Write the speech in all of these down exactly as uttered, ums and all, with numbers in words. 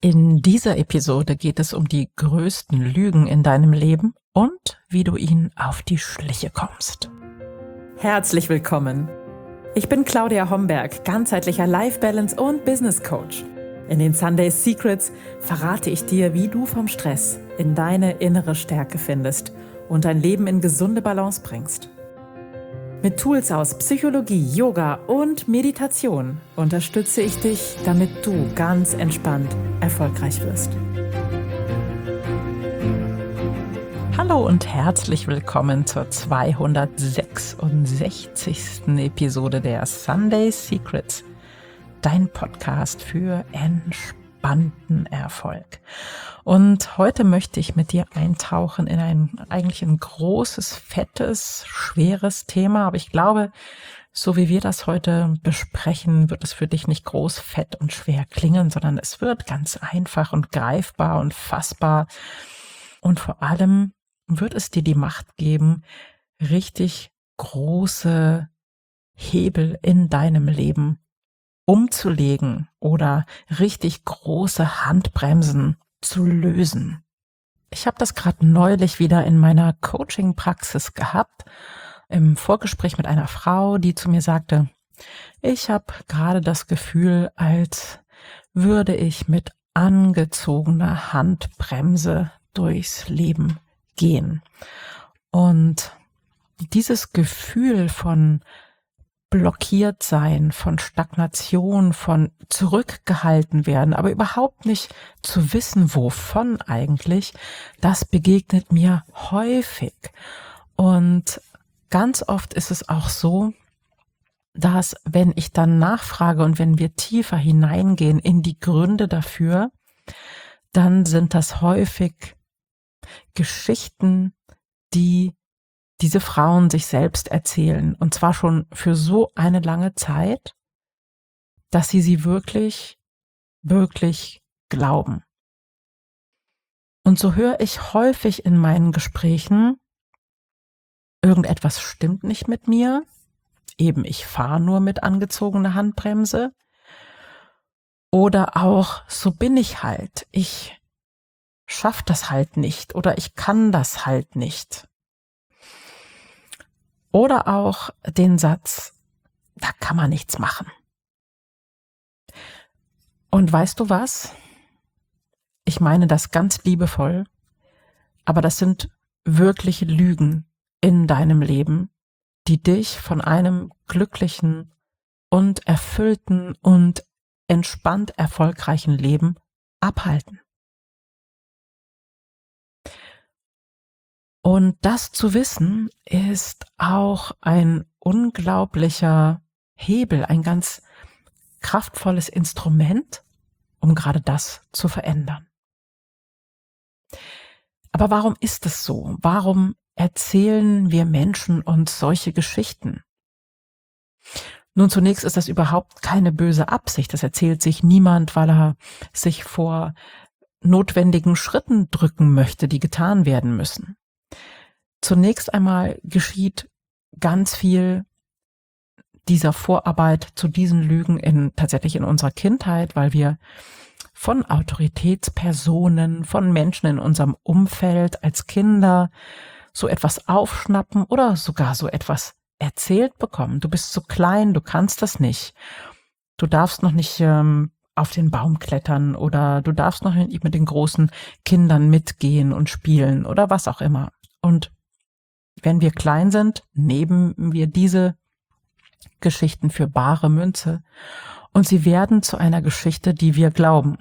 In dieser Episode geht es um die größten Lügen in deinem Leben und wie du ihnen auf die Schliche kommst. Herzlich willkommen. Ich bin Claudia Homberg, ganzheitlicher Life Balance und Business Coach. In den Sunday Secrets verrate ich dir, wie du vom Stress in deine innere Stärke findest und dein Leben in gesunde Balance bringst. Mit Tools aus Psychologie, Yoga und Meditation unterstütze ich dich, damit du ganz entspannt erfolgreich wirst. Hallo und herzlich willkommen zur zweihundertsechsundsechzigsten Episode der Sunday Secrets, dein Podcast für entspannten Erfolg. Und heute möchte ich mit dir eintauchen in ein eigentlich ein großes, fettes, schweres Thema. Aber ich glaube, so wie wir das heute besprechen, wird es für dich nicht groß, fett und schwer klingen, sondern es wird ganz einfach und greifbar und fassbar. Und vor allem wird es dir die Macht geben, richtig große Hebel in deinem Leben umzulegen oder richtig große Handbremsen zu lösen. Ich habe das gerade neulich wieder in meiner Coaching-Praxis gehabt, im Vorgespräch mit einer Frau, die zu mir sagte, ich habe gerade das Gefühl, als würde ich mit angezogener Handbremse durchs Leben gehen. Und dieses Gefühl von blockiert sein, von Stagnation, von zurückgehalten werden, aber überhaupt nicht zu wissen, wovon eigentlich, das begegnet mir häufig. Und ganz oft ist es auch so, dass wenn ich dann nachfrage und wenn wir tiefer hineingehen in die Gründe dafür, dann sind das häufig Geschichten, die diese Frauen sich selbst erzählen, und zwar schon für so eine lange Zeit, dass sie sie wirklich, wirklich glauben. Und so höre ich häufig in meinen Gesprächen, irgendetwas stimmt nicht mit mir, eben ich fahre nur mit angezogener Handbremse, oder auch, so bin ich halt, ich schaff das halt nicht oder ich kann das halt nicht. Oder auch den Satz, da kann man nichts machen. Und weißt du was? Ich meine das ganz liebevoll, aber das sind wirkliche Lügen in deinem Leben, die dich von einem glücklichen und erfüllten und entspannt erfolgreichen Leben abhalten. Und das zu wissen, ist auch ein unglaublicher Hebel, ein ganz kraftvolles Instrument, um gerade das zu verändern. Aber warum ist es so? Warum erzählen wir Menschen uns solche Geschichten? Nun, zunächst ist das überhaupt keine böse Absicht. Das erzählt sich niemand, weil er sich vor notwendigen Schritten drücken möchte, die getan werden müssen. Zunächst einmal geschieht ganz viel dieser Vorarbeit zu diesen Lügen in, tatsächlich in unserer Kindheit, weil wir von Autoritätspersonen, von Menschen in unserem Umfeld als Kinder so etwas aufschnappen oder sogar so etwas erzählt bekommen. Du bist so klein, du kannst das nicht. Du darfst noch nicht ähm, auf den Baum klettern oder du darfst noch nicht mit den großen Kindern mitgehen und spielen oder was auch immer. Und wenn wir klein sind, nehmen wir diese Geschichten für bare Münze und sie werden zu einer Geschichte, die wir glauben.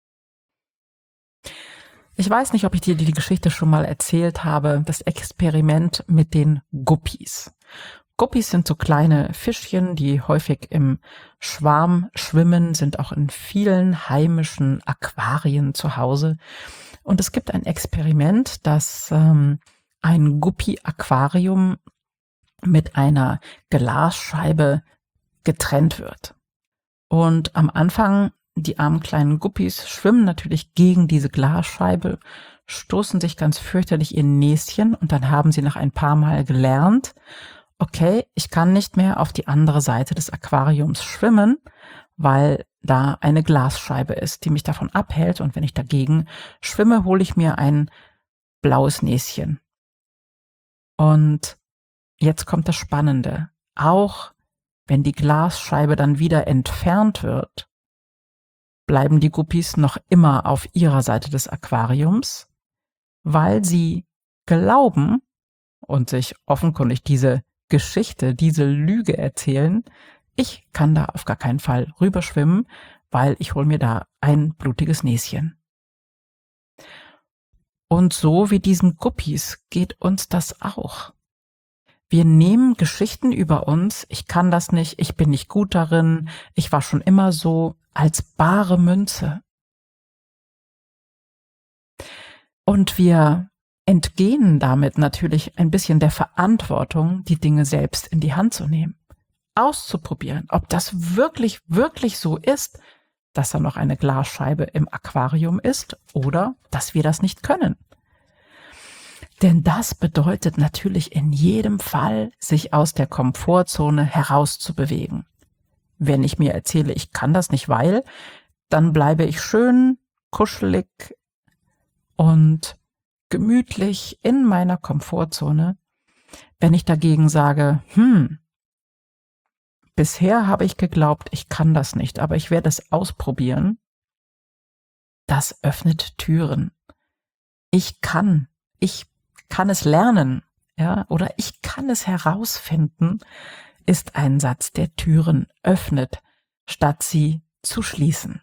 Ich weiß nicht, ob ich dir die Geschichte schon mal erzählt habe, das Experiment mit den Guppies. Guppies sind so kleine Fischchen, die häufig im Schwarm schwimmen, sind auch in vielen heimischen Aquarien zu Hause. Und es gibt ein Experiment, das ähm, ein Guppi-Aquarium mit einer Glasscheibe getrennt wird. Und am Anfang, die armen kleinen Guppies schwimmen natürlich gegen diese Glasscheibe, stoßen sich ganz fürchterlich ihr Näschen und dann haben sie nach ein paar Mal gelernt, okay, ich kann nicht mehr auf die andere Seite des Aquariums schwimmen, weil da eine Glasscheibe ist, die mich davon abhält. Und wenn ich dagegen schwimme, hole ich mir ein blaues Näschen. Und jetzt kommt das Spannende. Auch wenn die Glasscheibe dann wieder entfernt wird, bleiben die Guppies noch immer auf ihrer Seite des Aquariums, weil sie glauben und sich offenkundig diese Geschichte, diese Lüge erzählen, ich kann da auf gar keinen Fall rüberschwimmen, weil ich hole mir da ein blutiges Näschen. Und so wie diesen Guppies geht uns das auch. Wir nehmen Geschichten über uns, ich kann das nicht, ich bin nicht gut darin, ich war schon immer so, als bare Münze. Und wir entgehen damit natürlich ein bisschen der Verantwortung, die Dinge selbst in die Hand zu nehmen, auszuprobieren, ob das wirklich, wirklich so ist, dass da noch eine Glasscheibe im Aquarium ist oder dass wir das nicht können. Denn das bedeutet natürlich in jedem Fall, sich aus der Komfortzone herauszubewegen. Wenn ich mir erzähle, ich kann das nicht, weil, dann bleibe ich schön kuschelig und gemütlich in meiner Komfortzone. Wenn ich dagegen sage, hm, bisher habe ich geglaubt, ich kann das nicht, aber ich werde es ausprobieren, das öffnet Türen. Ich kann, ich kann es lernen, ja, oder ich kann es herausfinden, ist ein Satz, der Türen öffnet, statt sie zu schließen.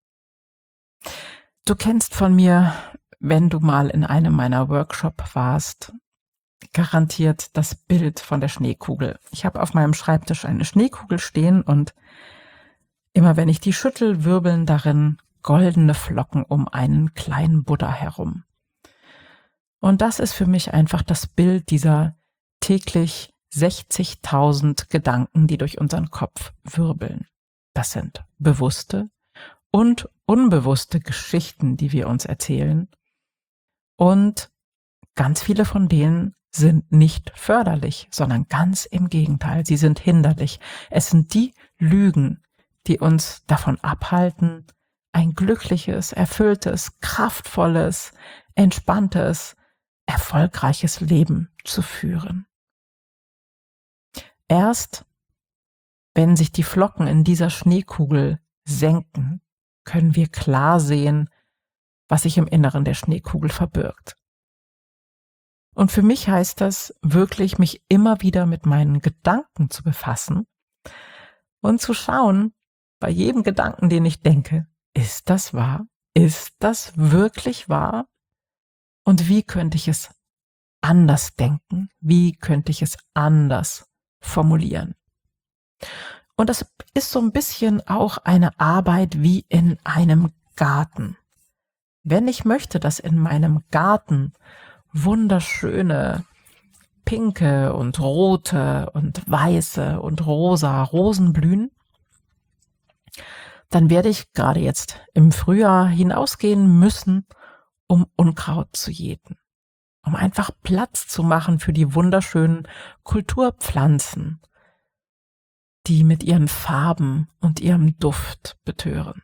Du kennst von mir, wenn du mal in einem meiner Workshops warst, garantiert das Bild von der Schneekugel. Ich habe auf meinem Schreibtisch eine Schneekugel stehen und immer wenn ich die schüttel, wirbeln darin goldene Flocken um einen kleinen Buddha herum. Und das ist für mich einfach das Bild dieser täglich sechzigtausend Gedanken, die durch unseren Kopf wirbeln. Das sind bewusste und unbewusste Geschichten, die wir uns erzählen. Und ganz viele von denen sind nicht förderlich, sondern ganz im Gegenteil, sie sind hinderlich. Es sind die Lügen, die uns davon abhalten, ein glückliches, erfülltes, kraftvolles, entspanntes, erfolgreiches Leben zu führen. Erst wenn sich die Flocken in dieser Schneekugel senken, können wir klar sehen, was sich im Inneren der Schneekugel verbirgt. Und für mich heißt das wirklich, mich immer wieder mit meinen Gedanken zu befassen und zu schauen, bei jedem Gedanken, den ich denke, ist das wahr? Ist das wirklich wahr? Und wie könnte ich es anders denken? Wie könnte ich es anders formulieren? Und das ist so ein bisschen auch eine Arbeit wie in einem Garten. Wenn ich möchte, dass in meinem Garten wunderschöne pinke und rote und weiße und rosa Rosen blühen, dann werde ich gerade jetzt im Frühjahr hinausgehen müssen, um Unkraut zu jäten, um einfach Platz zu machen für die wunderschönen Kulturpflanzen, die mit ihren Farben und ihrem Duft betören.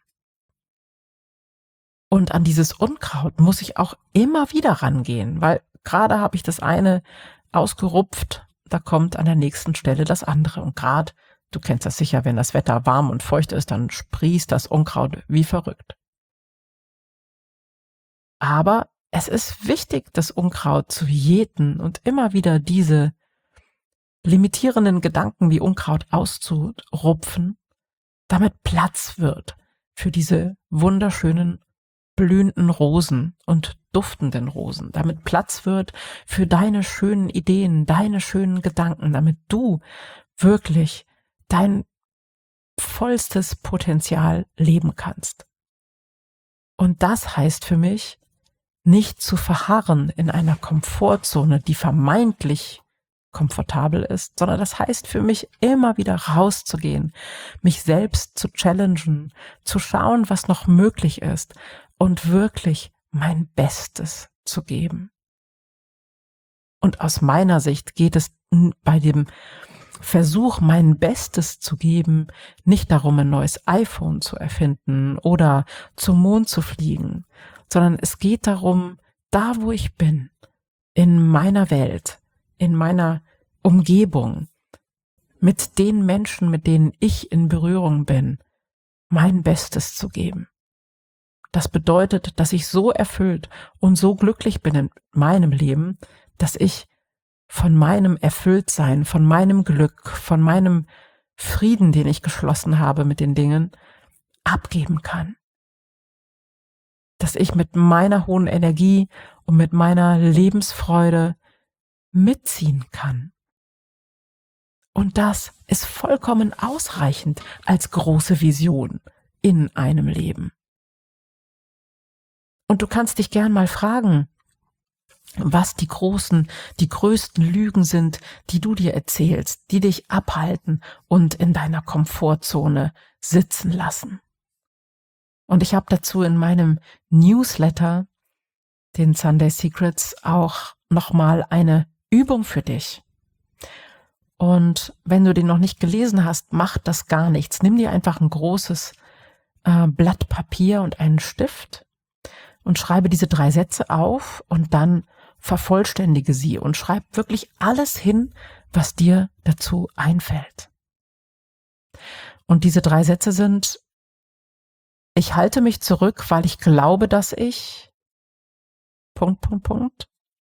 Und an dieses Unkraut muss ich auch immer wieder rangehen, weil gerade habe ich das eine ausgerupft, da kommt an der nächsten Stelle das andere. Und gerade, du kennst das sicher, wenn das Wetter warm und feucht ist, dann sprießt das Unkraut wie verrückt. Aber es ist wichtig, das Unkraut zu jäten und immer wieder diese limitierenden Gedanken wie Unkraut auszurupfen, damit Platz wird für diese wunderschönen blühenden Rosen und duftenden Rosen, damit Platz wird für deine schönen Ideen, deine schönen Gedanken, damit du wirklich dein vollstes Potenzial leben kannst. Und das heißt für mich, nicht zu verharren in einer Komfortzone, die vermeintlich komfortabel ist, sondern das heißt für mich immer wieder rauszugehen, mich selbst zu challengen, zu schauen, was noch möglich ist und wirklich mein Bestes zu geben. Und aus meiner Sicht geht es bei dem versuche mein Bestes zu geben, nicht darum, ein neues iPhone zu erfinden oder zum Mond zu fliegen, sondern es geht darum, da wo ich bin, in meiner Welt, in meiner Umgebung, mit den Menschen, mit denen ich in Berührung bin, mein Bestes zu geben. Das bedeutet, dass ich so erfüllt und so glücklich bin in meinem Leben, dass ich von meinem Erfülltsein, von meinem Glück, von meinem Frieden, den ich geschlossen habe mit den Dingen, abgeben kann. Dass ich mit meiner hohen Energie und mit meiner Lebensfreude mitziehen kann. Und das ist vollkommen ausreichend als große Vision in einem Leben. Und du kannst dich gern mal fragen, was die großen, die größten Lügen sind, die du dir erzählst, die dich abhalten und in deiner Komfortzone sitzen lassen. Und ich habe dazu in meinem Newsletter, den Sunday Secrets, auch nochmal eine Übung für dich. Und wenn du den noch nicht gelesen hast, macht das gar nichts. Nimm dir einfach ein großes äh, Blatt Papier und einen Stift und schreibe diese drei Sätze auf und dann vervollständige sie und schreib wirklich alles hin, was dir dazu einfällt. Und diese drei Sätze sind: Ich halte mich zurück, weil ich glaube, dass ich... Punkt, Punkt, Punkt.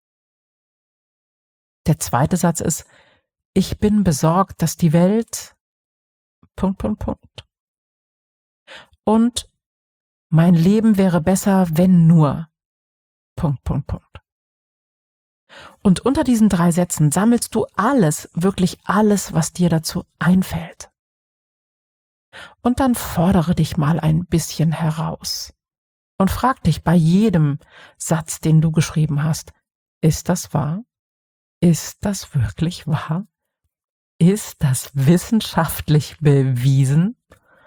Der zweite Satz ist: Ich bin besorgt, dass die Welt... Punkt, Punkt, Punkt. Und mein Leben wäre besser, wenn nur... Punkt, Punkt, Punkt. Und unter diesen drei Sätzen sammelst du alles, wirklich alles, was dir dazu einfällt. Und dann fordere dich mal ein bisschen heraus und frag dich bei jedem Satz, den du geschrieben hast: Ist das wahr? Ist das wirklich wahr? Ist das wissenschaftlich bewiesen?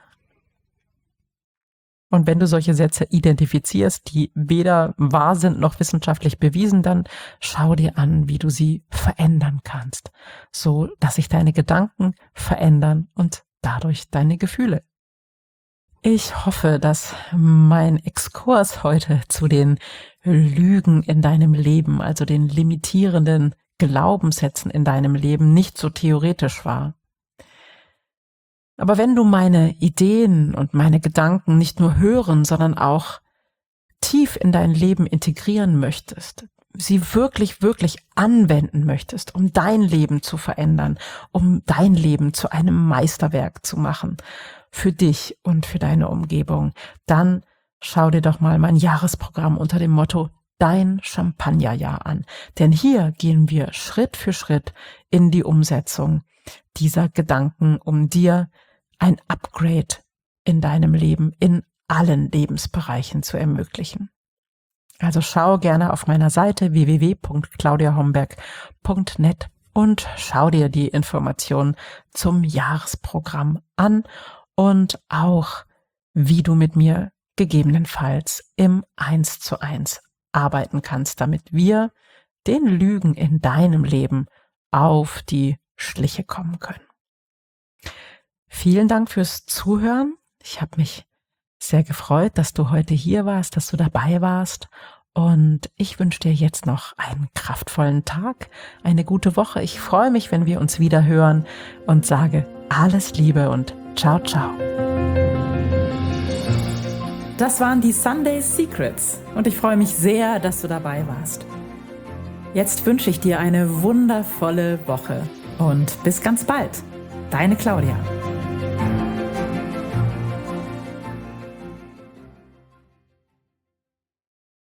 Und wenn du solche Sätze identifizierst, die weder wahr sind noch wissenschaftlich bewiesen, dann schau dir an, wie du sie verändern kannst, so dass sich deine Gedanken verändern und dadurch deine Gefühle. Ich hoffe, dass mein Exkurs heute zu den Lügen in deinem Leben, also den limitierenden Glaubenssätzen in deinem Leben, nicht so theoretisch war. Aber wenn du meine Ideen und meine Gedanken nicht nur hören, sondern auch tief in dein Leben integrieren möchtest, sie wirklich, wirklich anwenden möchtest, um dein Leben zu verändern, um dein Leben zu einem Meisterwerk zu machen, für dich und für deine Umgebung, dann schau dir doch mal mein Jahresprogramm unter dem Motto Dein Champagnerjahr an. Denn hier gehen wir Schritt für Schritt in die Umsetzung dieser Gedanken, um dir ein Upgrade in deinem Leben, in allen Lebensbereichen zu ermöglichen. Also schau gerne auf meiner Seite w w w punkt claudia homberg punkt net und schau dir die Informationen zum Jahresprogramm an und auch, wie du mit mir gegebenenfalls im eins zu eins arbeiten kannst, damit wir den Lügen in deinem Leben auf die Schliche kommen können. Vielen Dank fürs Zuhören. Ich habe mich sehr gefreut, dass du heute hier warst, dass du dabei warst. Und ich wünsche dir jetzt noch einen kraftvollen Tag, eine gute Woche. Ich freue mich, wenn wir uns wieder hören und sage alles Liebe und ciao, ciao. Das waren die Sunday Secrets und ich freue mich sehr, dass du dabei warst. Jetzt wünsche ich dir eine wundervolle Woche und bis ganz bald. Deine Claudia.